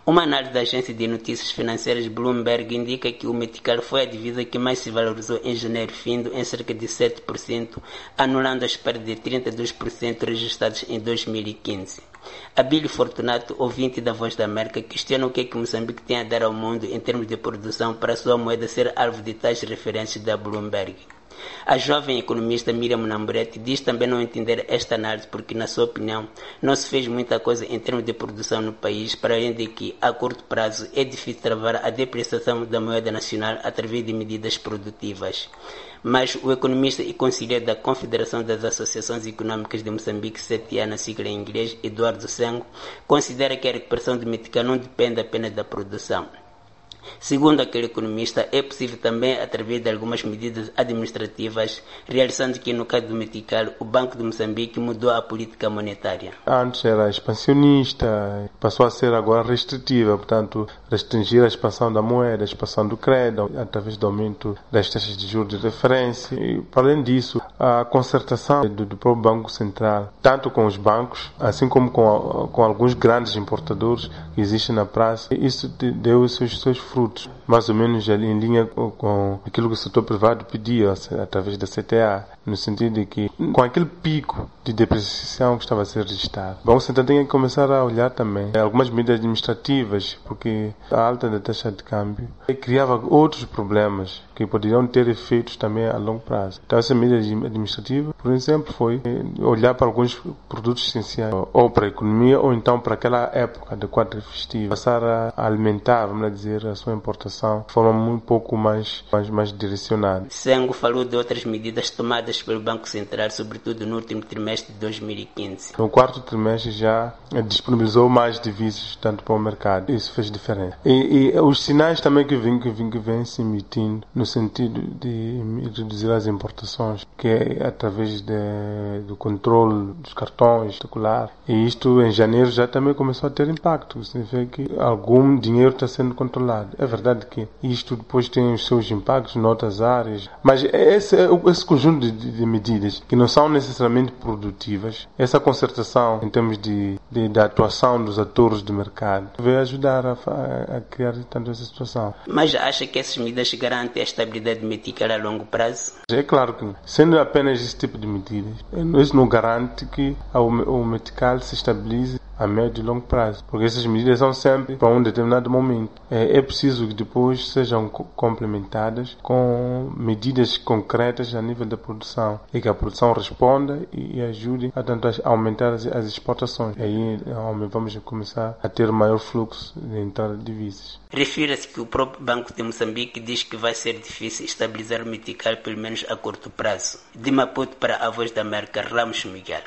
Uma análise da agência de notícias financeiras Bloomberg indica que o metical foi a divisa que mais se valorizou em janeiro, findo em cerca de 7%, anulando as perdas de 32% registradas em 2015. Abílio Fortunato, ouvinte da Voz da América, questiona o que Moçambique tem a dar ao mundo em termos de produção para sua moeda ser alvo de tais referências da Bloomberg. A jovem economista Miriam Namburete diz também não entender esta análise porque, na sua opinião, não se fez muita coisa em termos de produção no país, para além de que, a curto prazo, é difícil travar a depreciação da moeda nacional através de medidas produtivas. Mas o economista e conselheiro da Confederação das Associações Econômicas de Moçambique, CTA na sigla em inglês, Eduardo Sengo, considera que a recuperação do metical não depende apenas da produção. Segundo aquele economista, é possível também através de algumas medidas administrativas, realizando que no caso do metical, o Banco de Moçambique mudou a política monetária. Antes era expansionista, passou a ser agora restritiva, portanto, restringir a expansão da moeda, a expansão do crédito, através do aumento das taxas de juros de referência. E, para além disso, a concertação do próprio Banco Central, tanto com os bancos, assim como com alguns grandes importadores que existem na praça, isso deu os seus frutos, mais ou menos ali em linha com aquilo que o setor privado pedia através da CTA, no sentido de que, com aquele pico de depreciação que estava a ser registrado, o Banco Central tem que começar a olhar também algumas medidas administrativas, porque a alta da taxa de câmbio criava outros problemas que poderiam ter efeitos também a longo prazo. Então, essa medida administrativa, por exemplo, foi olhar para alguns produtos essenciais, ou para a economia, ou então para aquela época de quadro festivo, passar a alimentar, vamos dizer, a sua importação de forma um pouco mais direcionada. Sengo falou de outras medidas tomadas pelo Banco Central, sobretudo no último trimestre de 2015. No quarto trimestre já disponibilizou mais divisas, tanto para o mercado. Isso fez diferença. E os sinais também que vêm se emitindo no sentido de reduzir as importações, que é através do controle dos cartões particular. E isto em janeiro já também começou a ter impacto. Significa que algum dinheiro está sendo controlado. É verdade que isto depois tem os seus impactos em outras áreas, mas esse conjunto de medidas que não são necessariamente produtivas, essa concertação em termos da atuação dos atores do mercado, vai ajudar a criar tanto essa situação. Mas acha que essas medidas garantem a estabilidade metical a longo prazo? É claro que, sendo apenas esse tipo de medidas, isso não garante que o metical se estabilize a médio e longo prazo, porque essas medidas são sempre para um determinado momento. É preciso que depois sejam complementadas com medidas concretas a nível da produção e que a produção responda e ajude a aumentar as exportações. Aí vamos começar a ter maior fluxo de entrada de divisas. Refira-se que o próprio Banco de Moçambique diz que vai ser difícil estabilizar o metical, pelo menos a curto prazo. De Maputo para a Voz da América, Ramos Miguel.